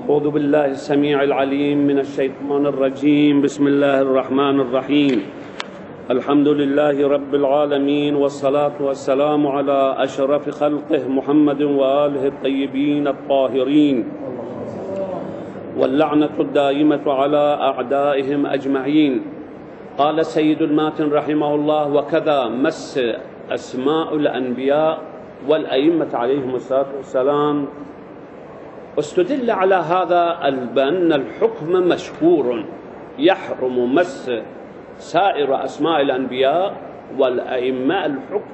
أعوذ بالله السميع العليم من الشيطان الرجيم. بسم الله الرحمن الرحيم. الحمد لله رب العالمين، والصلاة والسلام على أشرف خلقه محمد وآله الطيبين الطاهرين، واللعنة الدائمة على أعدائهم أجمعين. قال سيد الماتن رحمه الله: وكذا مس أسماء الأنبياء والأئمة عليهم الصلاة والسلام. واستدل على هذا بأن الحكم مشهور، يحرم مس سائر أسماء الأنبياء والأئمة.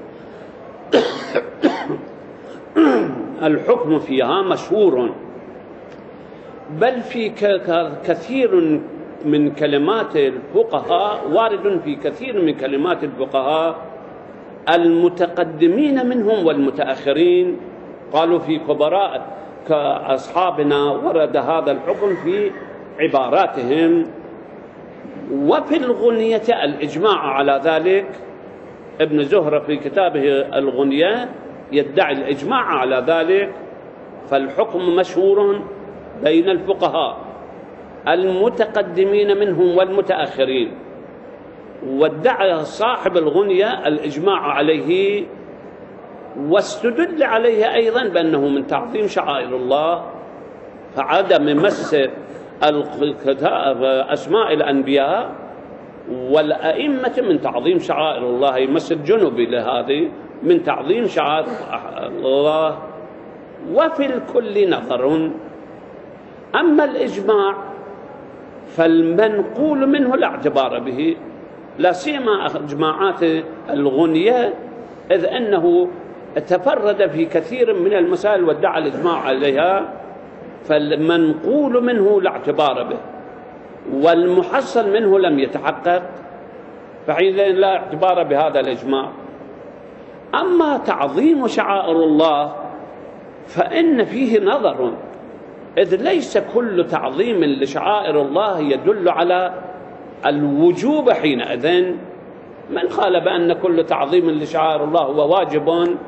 الحكم فيها مشهور، بل في كثير من كلمات الفقهاء، وارد في كثير من كلمات الفقهاء المتقدمين منهم والمتأخرين. قالوا في كبراء كأصحابنا ورد هذا الحكم في عباراتهم. وفي الغنية الإجماع على ذلك. ابن زهرة في كتابه الغنية يدعي الإجماع على ذلك. فالحكم مشهور بين الفقهاء المتقدمين منهم والمتأخرين، وادعى صاحب الغنية الإجماع عليه، واستدل عليه أيضا بأنه من تعظيم شعائر الله. فعدم مس أسماء الأنبياء والأئمة من تعظيم شعائر الله، يمس الجنب لهذه من تعظيم شعائر الله. وفي الكل نظر. أما الإجماع فالمنقول منه لا اعتبار به، لا سيما إجماعات الغنية، إذ أنه تفرد في كثير من المسائل وادعى الإجماع عليها، فالمنقول منه لا اعتبار به، والمحصل منه لم يتحقق، فحينئذ لا اعتبار بهذا الإجماع. أما تعظيم شعائر الله فإن فيه نظر، إذ ليس كل تعظيم لشعائر الله يدل على الوجوب. حينئذ من قال بأن كل تعظيم لشعائر الله هو واجب،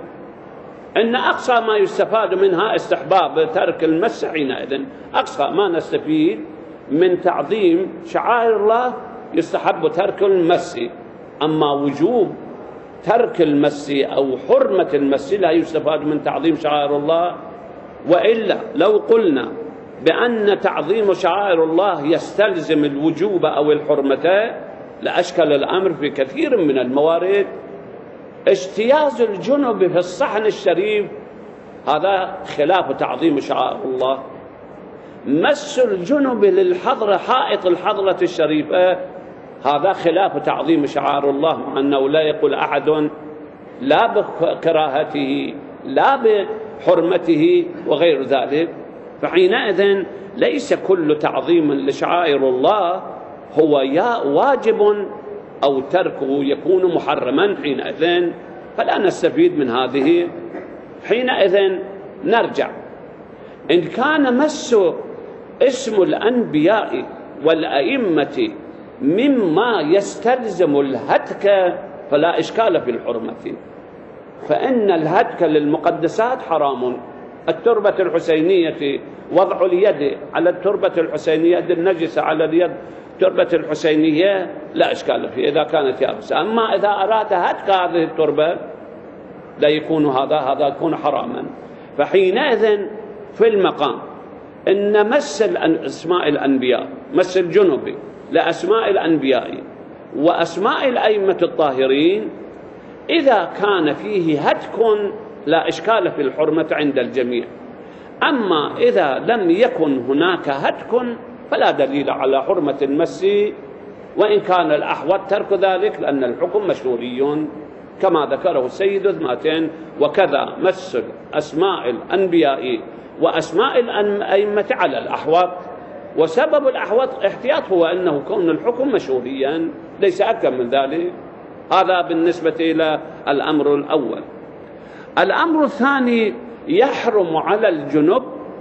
إن أقصى ما يستفاد منها استحباب ترك المس. حينئذ أقصى ما نستفيد من تعظيم شعائر الله يستحب ترك المس. أما وجوب ترك المس أو حرمة المس لا يستفاد من تعظيم شعائر الله. وإلا لو قلنا بأن تعظيم شعائر الله يستلزم الوجوب أو الحرمة لأشكل الأمر في كثير من الموارد. اجتياز الجنب في الصحن الشريف هذا خلاف تعظيم شعائر الله. مس الجنب للحضرة، حائط الحضرة الشريفة، هذا خلاف تعظيم شعائر الله، مع أنه لا يقول أحد لا بكراهته لا بحرمته وغير ذلك. فحينئذ ليس كل تعظيم لشعائر الله هو يا واجب أو تركه يكون محرما. حينئذ فلا نستفيد من هذه. حينئذ نرجع، إن كان مس اسم الأنبياء والأئمة مما يستلزم الهتك فلا إشكال في الحرمة، فإن الهتك للمقدسات حرام. التربة الحسينية، وضع اليد على التربة الحسينية، يد النجسة على اليد تربة الحسينية لا إشكال فيه إذا كانت يابسة. أما إذا أراد هتك هذه التربة لا يكون هذا يكون حراما. فحينئذ في المقام إن مس أسماء الأنبياء، مس الجنب لأسماء الأنبياء وأسماء الأئمة الطاهرين، إذا كان فيه هتك لا إشكال في الحرمة عند الجميع. أما إذا لم يكن هناك هتك فلا دليل على حرمة المس، وإن كان الأحوط ترك ذلك لأن الحكم مشهوري كما ذكره السيد الماتن. وكذا مس أسماء الأنبياء وأسماء الأئمة على الأحوط، وسبب الأحوط احتياط هو أنه كون الحكم مشهوريا، ليس أكثر من ذلك. هذا بالنسبة إلى الأمر الأول. الأمر الثاني: يحرم على الجنب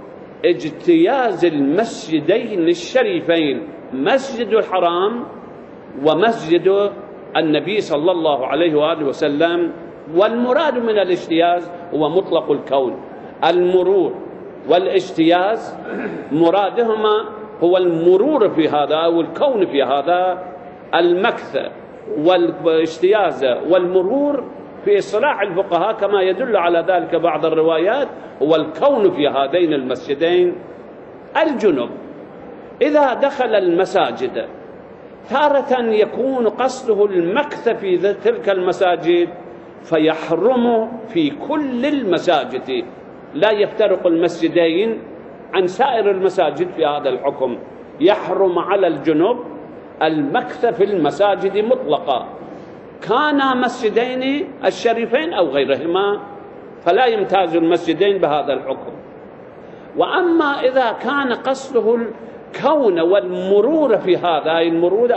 اجتياز المسجدين الشريفين، مسجد الحرام ومسجد النبي صلى الله عليه وآله وسلم. والمراد من الاجتياز هو مطلق الكون، المرور والاجتياز مرادهما هو المرور في هذا أو الكون في هذا. المكث والاجتياز والمرور في اصطلاح الفقهاء كما يدل على ذلك بعض الروايات هو الكون في هذين المسجدين. الجنب إذا دخل المساجد تارة يكون قصده المكث في تلك المساجد فيحرم في كل المساجد، لا يفترق المسجدين عن سائر المساجد في هذا الحكم. يحرم على الجنب المكث في المساجد مطلقا، كانا مسجدين الشريفين أو غيرهما فلا يمتاز المسجدين بهذا الحكم. وأما إذا كان قصده الكون والمرور في هذا، المرور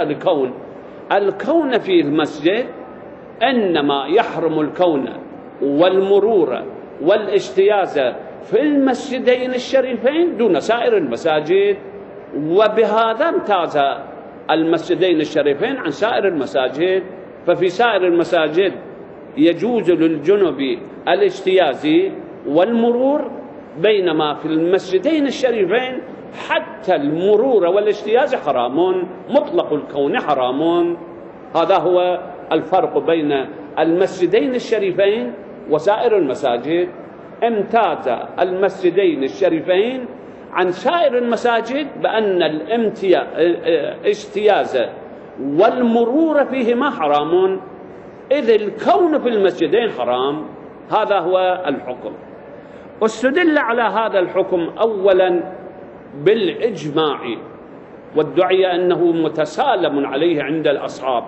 الكون في المسجد، إنما يحرم الكون والمرور والاجتياز في المسجدين الشريفين دون سائر المساجد، وبهذا امتاز المسجدين الشريفين عن سائر المساجد. ففي سائر المساجد يجوز للجنب الاجتياز والمرور، بينما في المسجدين الشريفين حتى المرور والاجتياز حرام، مطلق الكون حرام. هذا هو الفرق بين المسجدين الشريفين وسائر المساجد. امتاز المسجدين الشريفين عن سائر المساجد بأن الاجتياز والمرور فيهما حرام، إذ الكون في المسجدين حرام. هذا هو الحكم. واستدل على هذا الحكم أولا بالإجماع، وادعي أنه متسالم عليه عند الأصحاب.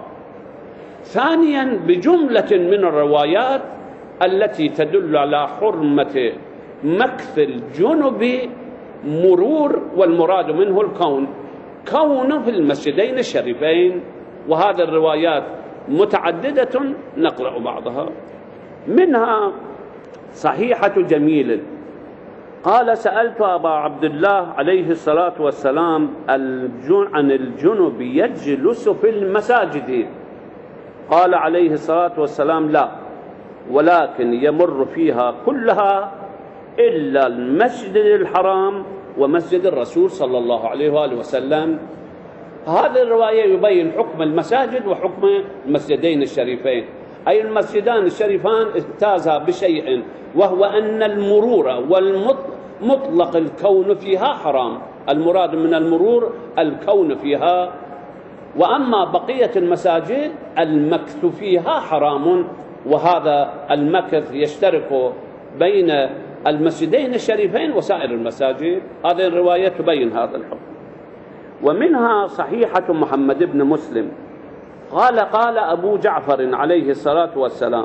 ثانيا بجملة من الروايات التي تدل على حرمة مكث الجنب مرور، والمراد منه الكون، كون في المسجدين الشريفين. وهذه الروايات متعددة نقرأ بعضها. منها صحيحة جميل قال: سألت أبا عبد الله عليه الصلاة والسلام عن الجنب يجلس في المساجد، قال عليه الصلاة والسلام: لا، ولكن يمر فيها كلها إلا المسجد الحرام ومسجد الرسول صلى الله عليه وآله وسلم. هذه الرواية يبين حكم المساجد وحكم المسجدين الشريفين، أي المسجدان الشريفان امتازا بشيء، وهو أن المرور والمطلق الكون فيها حرام. المراد من المرور الكون فيها، وأما بقية المساجد المكث فيها حرام. وهذا المكث يشترك بين المسجدين الشريفين وسائر المساجد. هذه الرواية تبين هذا الحكم. ومنها صحيحة محمد بن مسلم قال أبو جعفر عليه الصلاة والسلام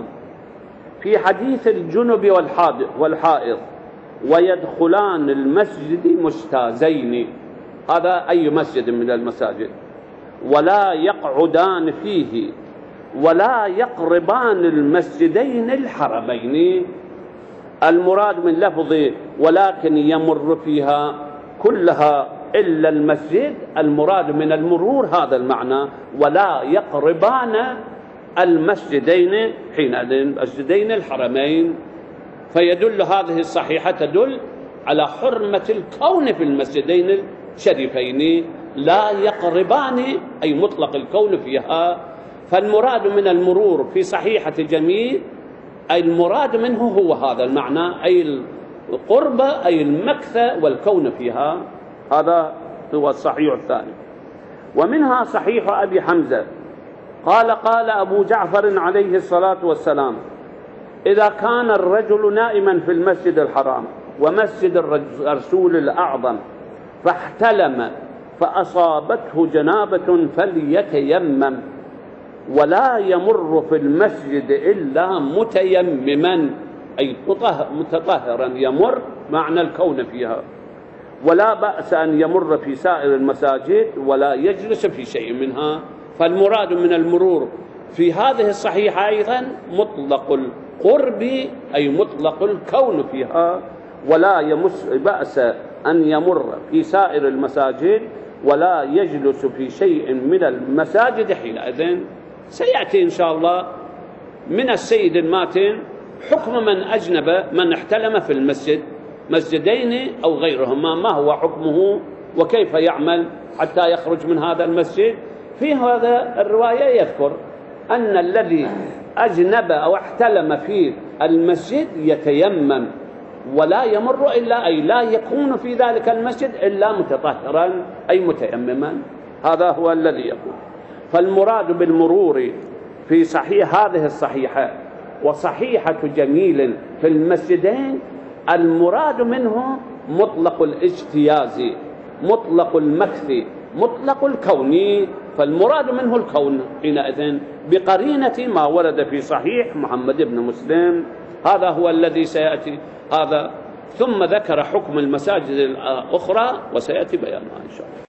في حديث الجنب والحائض: ويدخلان المسجد مجتازين، هذا أي مسجد من المساجد، ولا يقعدان فيه ولا يقربان المسجدين الحرمين. المراد من لفظ ولكن يمر فيها كلها إلا المسجد، المراد من المرور هذا المعنى، ولا يقربان المسجدين حينئذ المسجدين الحرمين. فيدل هذه الصحيحة تدل على حرمة الكون في المسجدين الشريفين، لا يقربان أي مطلق الكون فيها. فالمراد من المرور في صحيحة جميل أي المراد منه هو هذا المعنى، أي القرب أي المكث والكون فيها. هذا هو الصحيح الثاني. ومنها صحيح أبي حمزة قال أبو جعفر عليه الصلاة والسلام: إذا كان الرجل نائما في المسجد الحرام ومسجد الرسول الأعظم فاحتلم فأصابته جنابة فليتيمم، ولا يمر في المسجد إلا متيمما أي متطهرا، يمر معنى الكون فيها. ولا بأس أن يمر في سائر المساجد ولا يجلس في شيء منها. فالمراد من المرور في هذه الصحيحة أيضا مطلق القرب أي مطلق الكون فيها، ولا بأس أن يمر في سائر المساجد ولا يجلس في شيء من المساجد حينئذ. سيأتي إن شاء الله من السيد الماتن حكم من أجنب من احتلم في المسجد، مسجدين أو غيرهما، ما هو حكمه وكيف يعمل حتى يخرج من هذا المسجد؟ في هذا الرواية يذكر أن الذي أجنب أو احتلم في المسجد يتيمم ولا يمر إلا، أي لا يكون في ذلك المسجد إلا متطهرا أي متيمما. هذا هو الذي يقول. فالمراد بالمرور في صحيح هذه الصحيحة وصحيحة جميل في المسجدين، المراد منه مطلق الاجتياز، مطلق المكث، مطلق الكون، فالمراد منه الكون حينئذ بقرينة ما ورد في صحيح محمد بن مسلم. هذا هو الذي سيأتي هذا، ثم ذكر حكم المساجد الأخرى وسيأتي بيانها إن شاء الله.